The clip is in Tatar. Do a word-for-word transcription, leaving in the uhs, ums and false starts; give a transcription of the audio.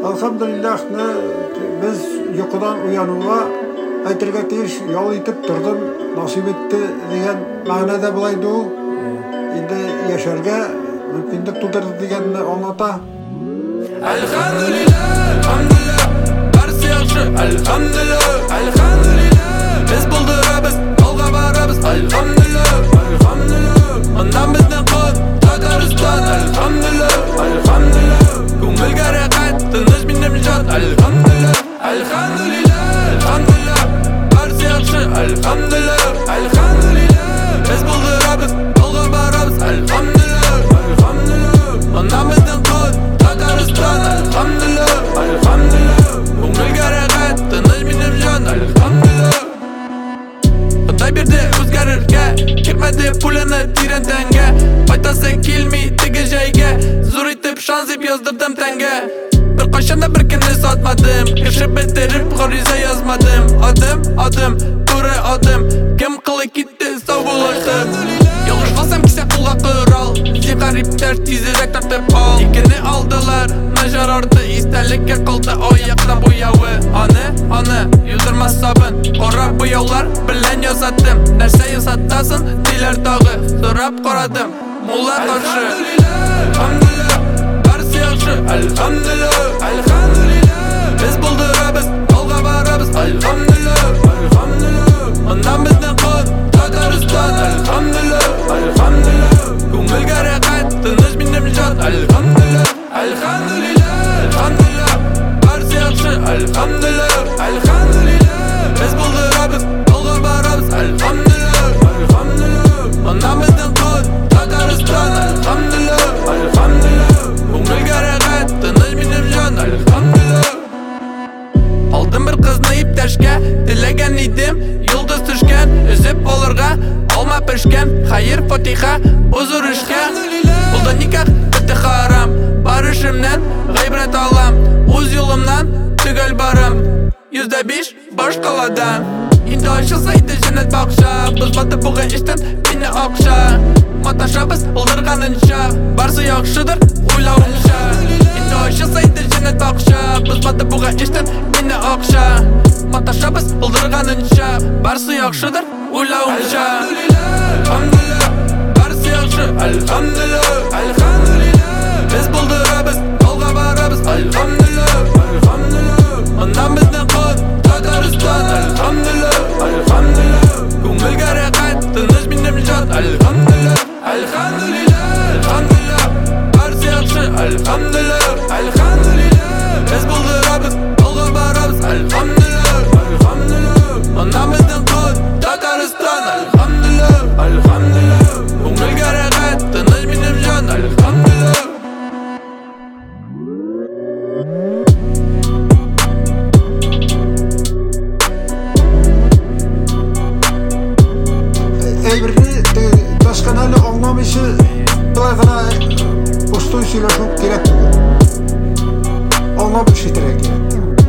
Elhamdülillah biz yukudan uyanığa aytırga tiyиш yol itip turdum, nasip etti degen manada bulaydı o. Indi yaşarga mümkünlük tutardı degenini anlata. Elhamdülillah, elhamdülillah, barsi yaxşı, elhamdülillah, elhamdülillah. Biz buldurabız, yolga barabız, elhamdülillah, elhamdülillah. Ondan bizden qut, Tatariston, elhamdülillah, elhamdülillah. Ko'ngilga raqat, tinch minnem jot, elhamdülillah, elhamdülillah, elhamdülillah. Barsi yaxşı, elhamdülillah, elhamdülillah. Biz buldurabız, yolga barabız, elhamdülillah, elhamdülillah. Ondan bizden qut, Tatariston, elhamdülillah, elhamdülillah. Ko'ngilga raqat, tinch minnem jot, elhamdülillah. Xudoy berdi o'zgarishga, ketmadi pulini tirantanga. Qaytasi kelmaydi joyga, zo'r etib shon deb yozdirdim tanga. Bir qashanda bir kunni sotmadim, kirishib bitirib g'ariza yozmadim. Odim, odim, to'g'ri odim, kim qilib ketdi savolashdim. Yolg'iz qolsam kisa qulga qurol, sen qariblar tezroq tortib ol. Ikini oldilar, najar ordi, istalikka qoldi oyoqdan bo'yovi. Oni, oni, yuldirmas sobin, qora bo'yovlar bilan yozatdim. Narsa yozatasin, dilar tog'i, so'rab qaradim. Mulla toshi, elhamdülillah, barsi yaxshi, elhamdülillah, elhamdülillah. Biz buldurabız, yolga barabız, elhamdülillah, elhamdülillah. Ondan bizden qut, Tatariston, elhamdülillah, elhamdülillah. Ko'ngilga raqat, tinch minnem jot, elhamdülillah, elhamdülillah, elhamdülillah. Barsi yaxshi, elhamdülillah, elhamdülillah. Biz buldurabız, yolga barabız, elhamdülillah, elhamdülillah. Ondan bizden qut, Tatariston, elhamdülillah, elhamdülillah. Ko'ngilga raqat, tinch minnem jot, elhamdülillah. Oldim bir qizni iptashga, tilagan edim, yulduz tushgan, uzib olirga, olma pishgan, xayr fotiha, o'zurishga. Bo'ldi nikoh, bitti haram, barishimdan g'ibrat olam, o'z yo'limdan tugal borim. Yuzda besh boshqalardan endi oshsaydi jannat bog'cha, biz botib bo'lgan ishdan meni oqsha. Matashabız o'ldirganincha, barsi yaxshidir o'ylovimcha. Endi oshsaydi jannat bog'cha, biz botib bo'lgan ishdan meni oqsha. Matashabız o'ldirganincha, barsi yaxshidir o'ylovimcha. Elhamdülillah, barsi yaxshi, elhamdülillah, elhamdülillah. Biz buldurabız, yolga barabız, elhamdülillah, elhamdülillah. Ondan bizden qut, Tatariston, elhamdülillah, elhamdülillah. Ko'ngilga raqat, tinch minnem jot, elhamdülillah, elhamdülillah, elhamdülillah. Barsi yaxshi, elhamdülillah, elhamdülillah. Biz buldurabız, yolga barabız, elhamdülillah, elhamdülillah. Ondan bizden qut, Tatariston, elhamdülillah, elhamdülillah. Ko'ngilga raqat, tinch minnem jot, elhamdülillah. Eybirini taşkanalı anlamışı dolayısıyla ustoy söyleşmek gerek. Anlamış yeterek.